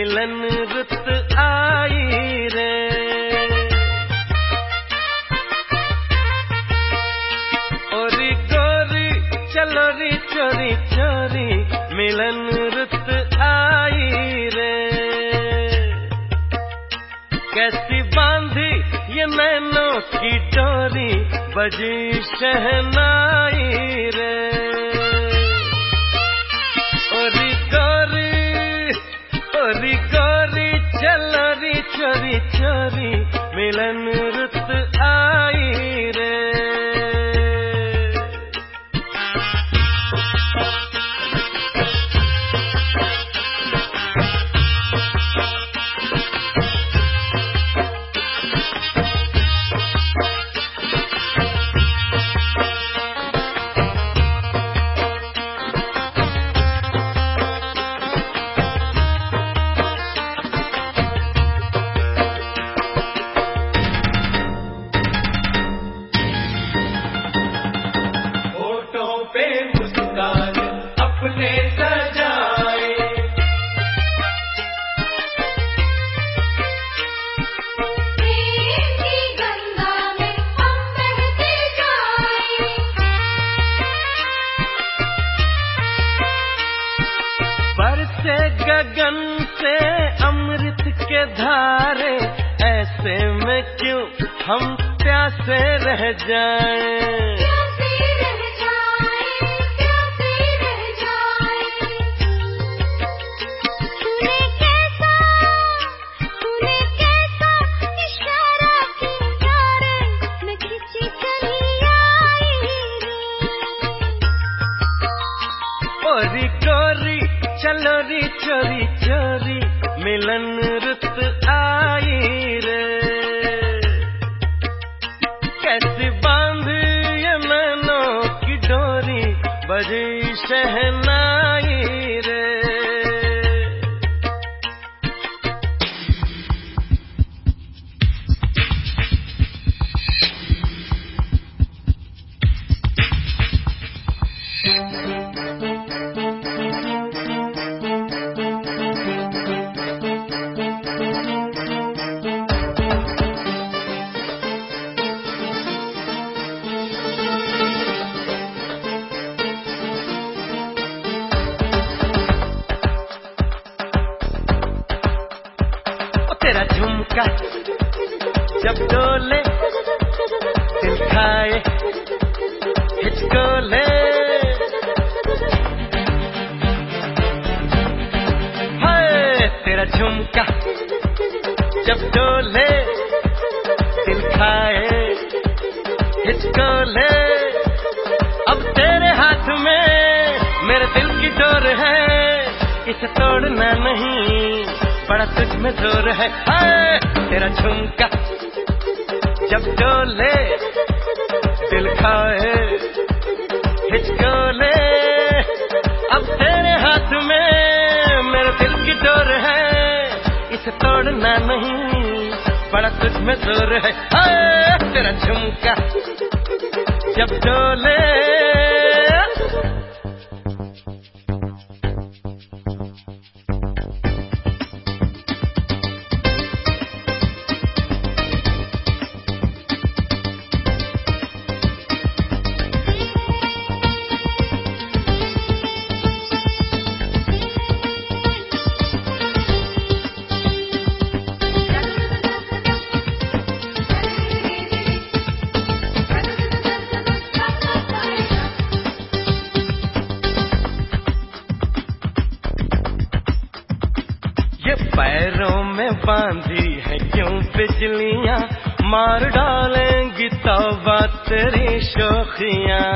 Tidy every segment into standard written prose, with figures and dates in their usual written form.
मिलन रुत आई रे। ओरी गोरी चलो री चोरी चोरी मिलन रुत आई रे। कैसी बांधी ये नैनों की डोरी बजी शहनाई रे। ओरी गोरी चलो री चोरी चोरी मिलन रुत आई रे। अपने सजाए प्रेम की गंगा में हम बहते जाए। बरसे गगन से अमृत के धारे ऐसे में क्यों हम प्यासे रह जाएं। ओरी गोरी चलो री चोरी चोरी मिलन रुत आई रे। कैसी बांधी ये नैनों की डोरी बजी शहनाई रे। तेरा झुमका जब डोले दिल खाए हिचकोले। हाय तेरा झुमका जब डोले दिल खाए हिचकोले। अब तेरे हाथ में मेरे दिल की डोर है, इसे तोड़ना नहीं बड़ा तुझ में जोर है। हाय तेरा झुमका जब डोले दिल खाए हिचकोले। अब तेरे हाथ में मेरे दिल की डोर है, इसे तोड़ना नहीं बड़ा तुझ में जोर है। हाय तेरा झुमका जब डोले। ये पैरों में बांधी है क्यों बिजलियां, मार डालेंगी तौबा तेरी शोखियां।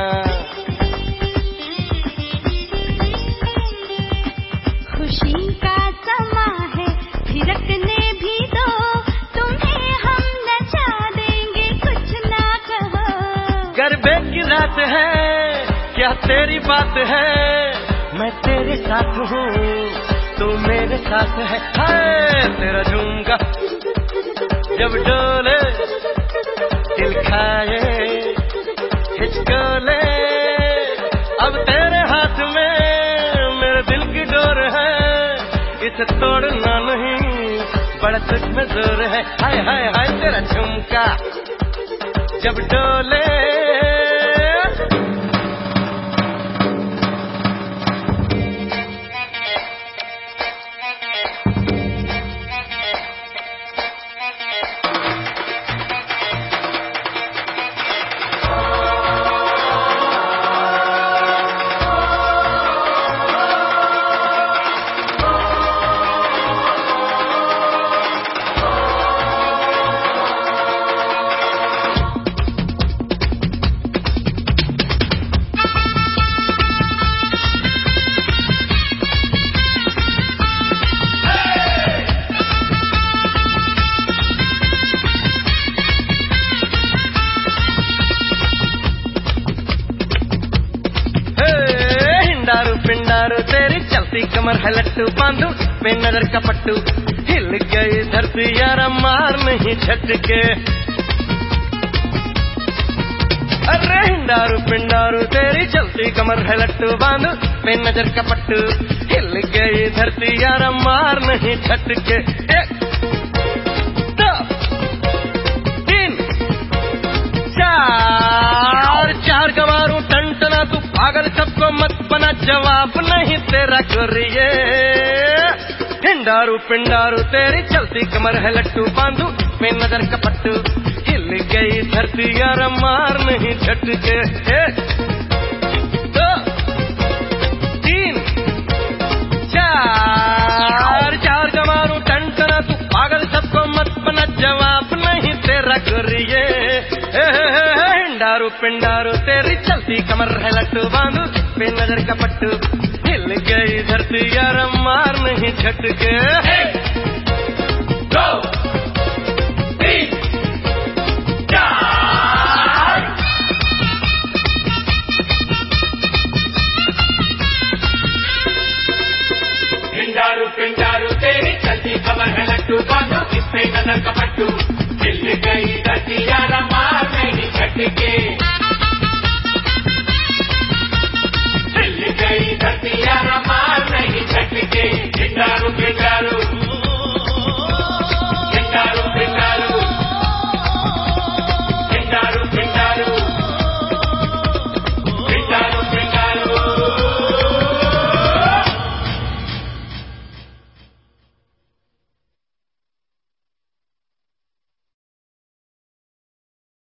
खुशी का समा है थिरकने भी दो, तुम्हें हम नचा देंगे कुछ ना कहो। गरबे की रात है क्या तेरी बात है, मैं तेरे साथ हूँ तू मेरे साथ है। हाय तेरा झुमका जब डोले दिल खाए हिचकोले। अब तेरे हाथ में मेरे दिल की डोर है, इसे तोड़ना नहीं तुझ में जोर है। हाय हाय हाय तेरा झुमका जब डोले, पिंडारू तेरी चलती कमर है लट्टू, बांधू पे नजर का पट्टू, हिल गई धरती यारा मार नहीं झटके। अरे हिंडारू पिंडारू तेरी चलती कमर है लट्टू, बांधू पे नजर का पट्टू, हिल गई धरती यारा मार नहीं झटके। 1 2 3 4 चार गवारू टंटना, तू पागल सबको मत बना, जवाब नहीं तेरा गोरिये। हिंडारू पिंडारू तेरी चलती कमर है लट्टू, बांधू पे नजर का पट्टू, हिल गई धरती यार मार नहीं झटके। 1 2 3 4 चार गवारू टंटना, तू पागल सबको मत बना, जवाब नहीं तेरा गोरिये। हिंडारू पिंडारू तेरी चलती कमर है लट्टू, बांधू पे नजर का पट्टू, हिल गई धरती यार मार नहीं झटके।